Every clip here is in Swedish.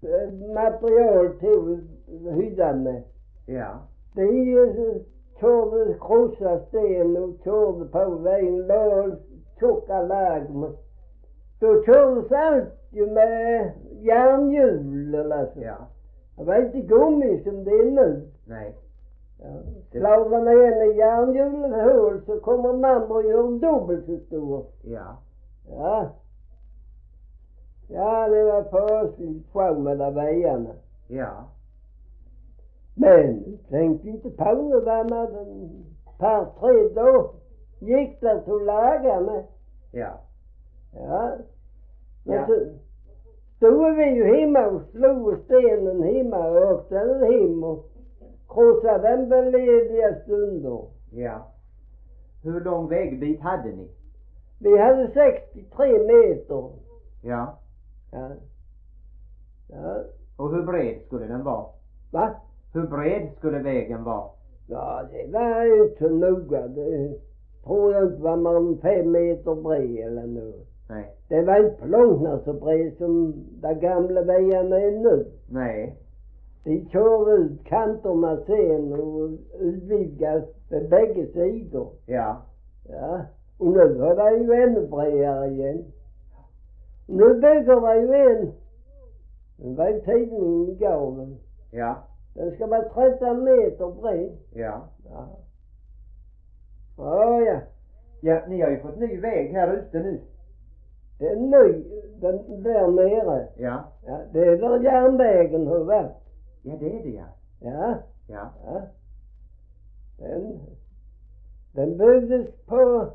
material till hyddan med. Ja. De körde krossa sten och körde på vägen, la tjocka lag. Då kördes allt ju med järnhjul eller så. Ja. Det var inte gummi som det är nu. Nej. Ja. Slavar ner i järnhjulet hål så kommer den andra och gör dubbelt så stor. Ja. Ja. Ja, det var fasligt själv med de vägarna. Ja. Men tänkte inte på det där med en par, 3 dagar. Gick det att laga med. Ja. Ja. Men Ja. så stod vi ju hemma och slog stenen hemma och åkte den hem och krossade den belediga stunder. Ja. Hur lång vägbit hade ni? Vi hade 63 meter. Ja. Ja. Ja. Och hur bred skulle den vara? Va? Hur bred skulle vägen vara? Ja, det var ju inte så noga. Det tror jag inte var man 5 meter bred eller något. Nej. Det var inte långt så bred som de gamla vägarna är nu. Nej. De körde ut kanterna sen och utvidgade på bägge sidor. Ja. Ja. Och nu var det ju ännu bredare igen. Nu bygger det ju en. Det var ju tidningen igår. Ja. Den ska vara 13 meter bred. Ja. Ja. Ja, ja. Ja, ni har ju fått ny väg här ute nu. Det är ny, den där nere. Ja. Ja, det är där järnvägen har varit. Ja, det är det, ja. Ja. Ja. Ja. Den byggdes på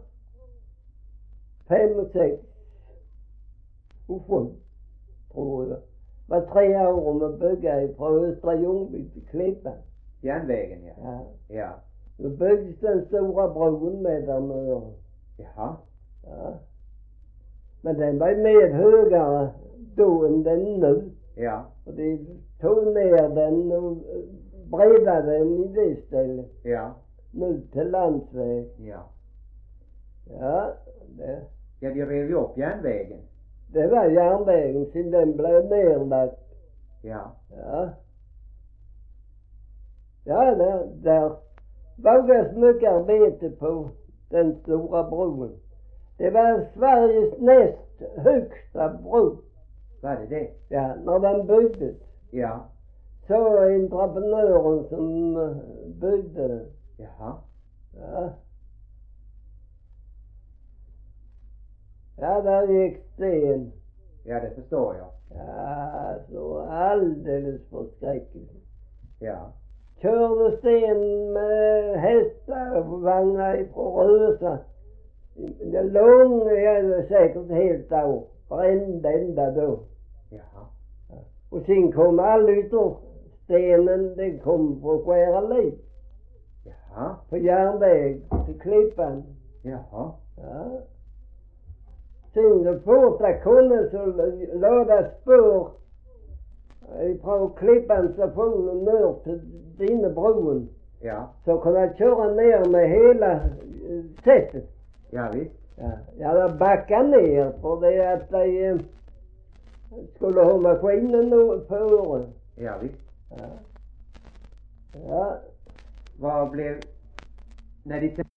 5 och 6 och 7, tror jag. Var 3 år om att bygga från Östra Ljungby till Klippan. Järnvägen, ja. Ja. Ja. Då byggdes den stora bron med där nere. Jaha. Ja. Men den var mer högare då än den nu. Ja. Och de tog ner den och bredade den i det stället. Ja. Nu till landsväg. Ja. Ja, det. Ja, de rev ju upp järnvägen. Det var järnvägen sen den blev nerlagd. Ja. Ja. Ja, där vågades mycket arbete på den stora bron. Det var Sveriges näst högsta bro. Var det? Ja, när den byggdes. Ja. Så entreprenören som byggde den. Jaha. Ja. Ja, där gick sten. Ja, det förstår jag. Ja, så alldeles förskräckligt. Ja. Körde sten med hästar och vagnar ifrån Rösa. Det långa säkert helt år. Varenda enda då. Jaha. Och sen kom all ytterstenen, den kom på Skära Liv. Jaha. På järnväg till Klippan. Jaha. Ja. Sen så fort jag kunde så lade spår från Klippan stationen ner till Dinebroen. Ja. Så kunde jag köra ner med hela sättet. Ja, visst. Ja, jag backade ner för det att de skulle ha maskinen före. Ja, visst. Ja. Ja. Vad blev, när de